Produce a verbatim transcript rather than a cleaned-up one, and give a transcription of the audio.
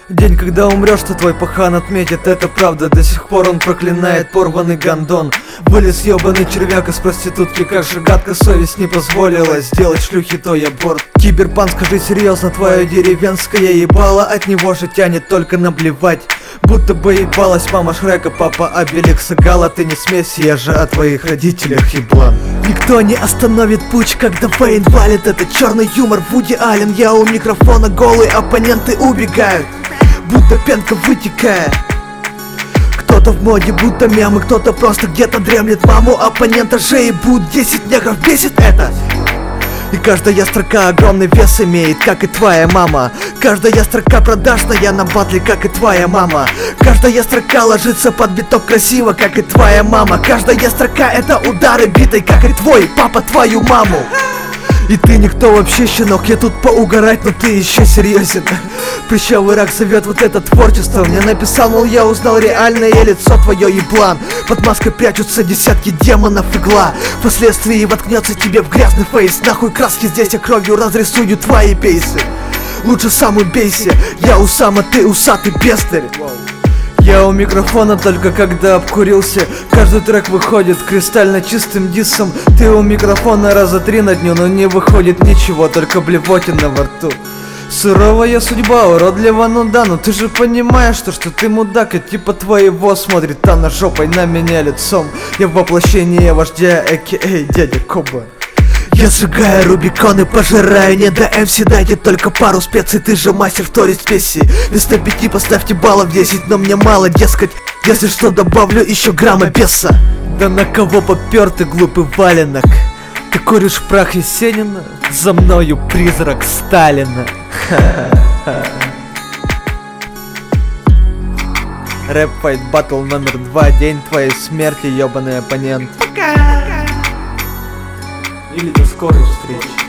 День, когда умрешь, что твой пахан отметит, это правда. До сих пор он проклинает порванный гондон. Вылез ебаный червяк из проститутки. Как же гадко совесть не позволила сделать шлюхи той аборт. Киберпанк, скажи серьезно, твое деревенское ебало от него же тянет только наблевать. Будто бы ебалась мама Шрека, папа Обеликса Гала. Ты не смейся, я же о твоих родителях еблан. Никто не остановит путь, когда Вейн валит. Это черный юмор, Вуди Аллен. Я у микрофона голый, оппоненты убегают, будто пенка вытекая. Кто-то в моде, будто мемы, кто-то просто где-то дремлет. Маму оппонента же ебут, десять негров бесит это. И каждая строка огромный вес имеет, как и твоя мама. Каждая строка продажная на батле, как и твоя мама. Каждая строка ложится под биток красиво, как и твоя мама. Каждая строка это удары битой, как и твой папа твою маму. И ты никто вообще, щенок, я тут поугарать, но ты еще серьезен. Прыщавый рак зовет вот это творчество. Мне написал, мол, я узнал реальное лицо твое, еблан. Под маской прячутся десятки демонов, игла впоследствии воткнется тебе в грязный фейс. Нахуй краски здесь, я кровью разрисую твои пейсы. Лучше сам убейся, я усама, ты усатый пестырь. Я у микрофона только когда обкурился. Каждый трек выходит кристально чистым диссом. Ты у микрофона раза три на дню, но не выходит ничего, только блевотина во рту. Суровая судьба, уродлива, ну да, но ты же понимаешь, что, что ты мудак. И типа твоего смотрит она жопой на меня лицом. Я в воплощении вождя, а.к.а. дядя Коба. Я сжигаю Рубикон и пожираю не до эм си. Дайте только пару специй, ты же мастер вторить спеси. Вместо пяти поставьте баллов десять, но мне мало, дескать. Если что, добавлю еще грамма беса. Да на кого попер ты, глупый валенок? Ты куришь прах Есенина? За мною призрак Сталина. Рэп файт батл номер два. День твоей смерти, ёбаный оппонент. Или до скорой встречи.